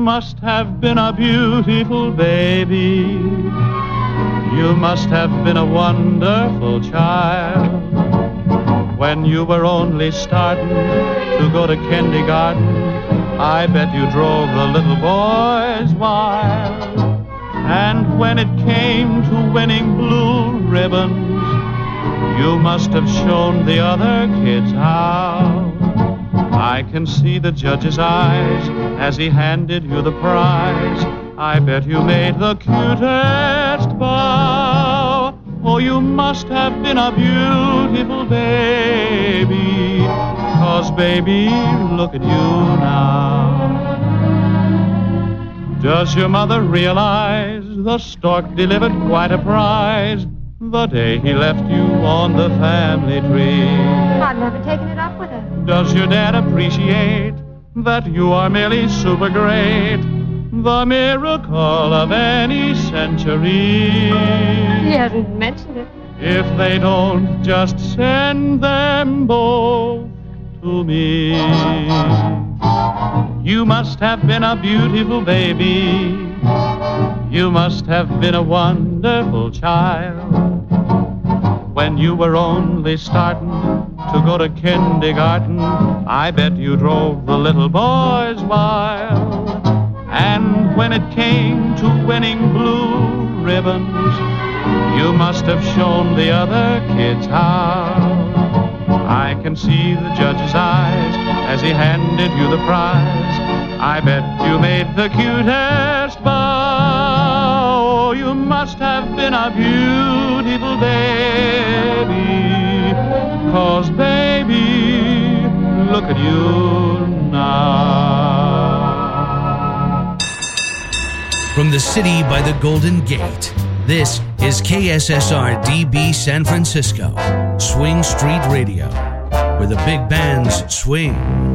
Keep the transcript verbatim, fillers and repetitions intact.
must have been a beautiful baby. You must have been a wonderful child. When you were only starting to go to kindergarten, I bet you drove the little boys wild. And when it came to winning blue ribbons, you must have shown the other kids how. I can see the judge's eyes as he handed you the prize. I bet you made the cutest bow. Oh, you must have been a beautiful baby, 'cause baby, look at you now. Does your mother realize the stork delivered quite a prize the day he left you on the family tree? I've never taken it up with her. Does your dad appreciate that you are merely super great, the miracle of any century? He hasn't mentioned it. If they don't, just send them both to me. You must have been a beautiful baby. You must have been a wonderful child. When you were only starting to go to kindergarten, I bet you drove the little boys wild. And when it came to winning blue ribbons, you must have shown the other kids how. I can see the judge's eyes as he handed you the prize. I bet you made the cutest bow. You must have been a beautiful baby, 'cause baby, look at you now. From the city by the Golden Gate, this is K S S R D B San Francisco, Swing Street Radio, where the big bands swing.